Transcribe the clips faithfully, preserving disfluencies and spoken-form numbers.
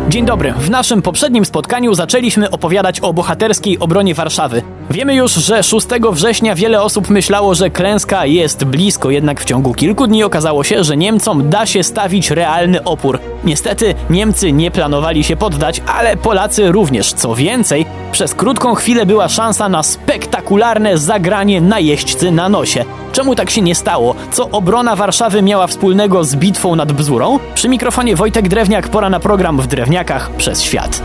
Dzień dobry. W naszym poprzednim spotkaniu zaczęliśmy opowiadać o bohaterskiej obronie Warszawy. Wiemy już, że szóstego września wiele osób myślało, że klęska jest blisko, jednak w ciągu kilku dni okazało się, że Niemcom da się stawić realny opór. Niestety Niemcy nie planowali się poddać, ale Polacy również. Co więcej, przez krótką chwilę była szansa na spektakularne zagranie najeźdźcy na nosie. Czemu tak się nie stało? Co obrona Warszawy miała wspólnego z bitwą nad Bzurą? Przy mikrofonie Wojtek Drewniak, pora na program W Drewniakach przez świat.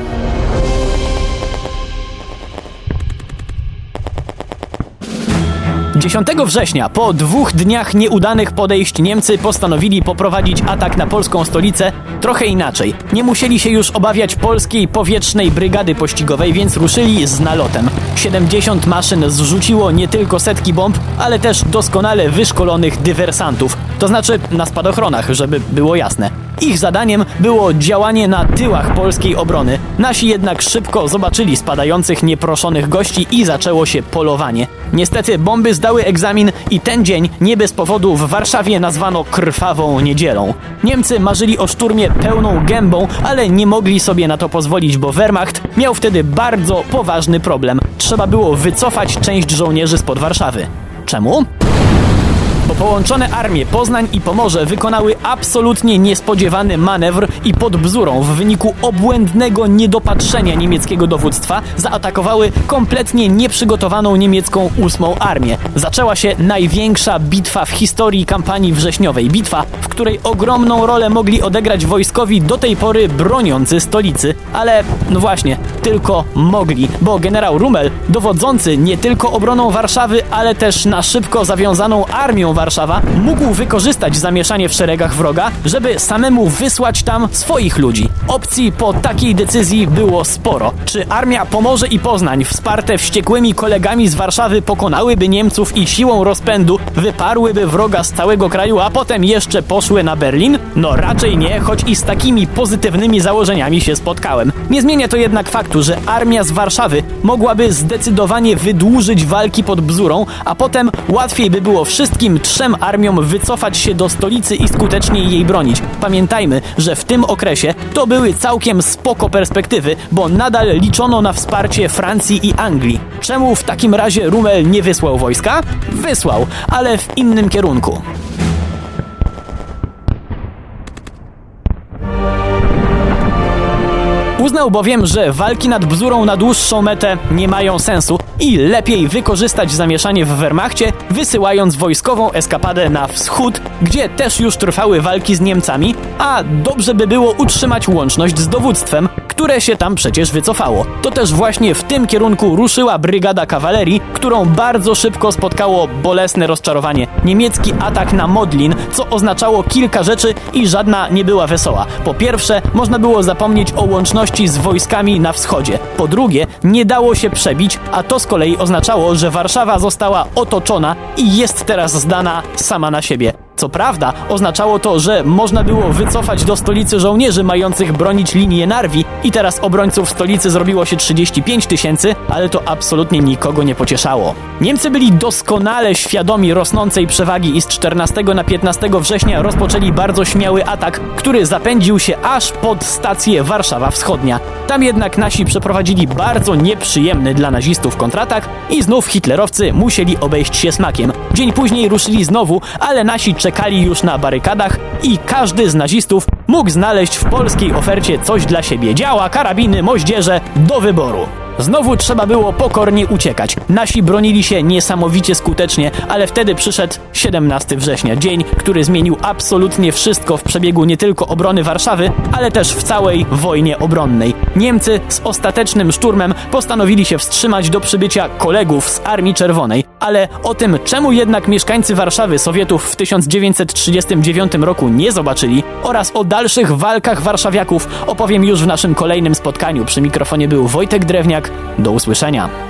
dziesiątego września, po dwóch dniach nieudanych podejść, Niemcy postanowili poprowadzić atak na polską stolicę trochę inaczej. Nie musieli się już obawiać polskiej powietrznej brygady pościgowej, więc ruszyli z nalotem. siedemdziesiąt maszyn zrzuciło nie tylko setki bomb, ale też doskonale wyszkolonych dywersantów. To znaczy na spadochronach, żeby było jasne. Ich zadaniem było działanie na tyłach polskiej obrony. Nasi jednak szybko zobaczyli spadających nieproszonych gości i zaczęło się polowanie. Niestety bomby zdały egzamin i ten dzień nie bez powodu w Warszawie nazwano krwawą niedzielą. Niemcy marzyli o szturmie pełną gębą, ale nie mogli sobie na to pozwolić, bo Wehrmacht miał wtedy bardzo poważny problem. Trzeba było wycofać część żołnierzy spod Warszawy. Czemu? Bo połączone armie Poznań i Pomorze wykonały absolutnie niespodziewany manewr i pod Bzurą w wyniku obłędnego niedopatrzenia niemieckiego dowództwa zaatakowały kompletnie nieprzygotowaną niemiecką ósmą armię. Zaczęła się największa bitwa w historii kampanii wrześniowej. Bitwa, w której ogromną rolę mogli odegrać wojskowi do tej pory broniący stolicy. Ale no właśnie, tylko mogli, bo generał Rummel, dowodzący nie tylko obroną Warszawy, ale też na szybko zawiązaną armią Warszawa, mógł wykorzystać zamieszanie w szeregach wroga, żeby samemu wysłać tam swoich ludzi. Opcji po takiej decyzji było sporo. Czy armia Pomorze i Poznań, wsparte wściekłymi kolegami z Warszawy, pokonałyby Niemców i siłą rozpędu wyparłyby wroga z całego kraju, a potem jeszcze poszły na Berlin? No raczej nie, choć i z takimi pozytywnymi założeniami się spotkałem. Nie zmienia to jednak faktu, że armia z Warszawy mogłaby zdecydowanie wydłużyć walki pod Bzurą, a potem łatwiej by było wszystkim trzem armiom wycofać się do stolicy i skutecznie jej bronić. Pamiętajmy, że w tym okresie to były całkiem spoko perspektywy, bo nadal liczono na wsparcie Francji i Anglii. Czemu w takim razie Rummel nie wysłał wojska? Wysłał, ale w innym kierunku. Uznał bowiem, że walki nad Bzurą na dłuższą metę nie mają sensu i lepiej wykorzystać zamieszanie w Wehrmachcie, wysyłając wojskową eskapadę na wschód, gdzie też już trwały walki z Niemcami, a dobrze by było utrzymać łączność z dowództwem, które się tam przecież wycofało. To też właśnie w tym kierunku ruszyła brygada kawalerii, którą bardzo szybko spotkało bolesne rozczarowanie. Niemiecki atak na Modlin, co oznaczało kilka rzeczy i żadna nie była wesoła. Po pierwsze, można było zapomnieć o łączności z wojskami na wschodzie. Po drugie, nie dało się przebić, a to z kolei oznaczało, że Warszawa została otoczona i jest teraz zdana sama na siebie. Co prawda, oznaczało to, że można było wycofać do stolicy żołnierzy mających bronić linię Narwi i teraz obrońców stolicy zrobiło się trzydzieści pięć tysięcy, ale to absolutnie nikogo nie pocieszało. Niemcy byli doskonale świadomi rosnącej przewagi i z czternastego na piętnastego września rozpoczęli bardzo śmiały atak, który zapędził się aż pod stację Warszawa Wschodnia. Tam jednak nasi przeprowadzili bardzo nieprzyjemny dla nazistów kontratak i znów hitlerowcy musieli obejść się smakiem. Dzień później ruszyli znowu, ale nasi czekali już na barykadach i każdy z nazistów mógł znaleźć w polskiej ofercie coś dla siebie. Działa, karabiny, moździerze, do wyboru. Znowu trzeba było pokornie uciekać. Nasi bronili się niesamowicie skutecznie, ale wtedy przyszedł siedemnastego września, dzień, który zmienił absolutnie wszystko w przebiegu nie tylko obrony Warszawy, ale też w całej wojnie obronnej. Niemcy z ostatecznym szturmem postanowili się wstrzymać do przybycia kolegów z Armii Czerwonej, ale o tym, czemu jednak mieszkańcy Warszawy Sowietów w tysiąc dziewięćset trzydziestym dziewiątym roku nie zobaczyli, oraz o dalszych walkach warszawiaków opowiem już w naszym kolejnym spotkaniu. Przy mikrofonie był Wojtek Drewniak. Do usłyszenia.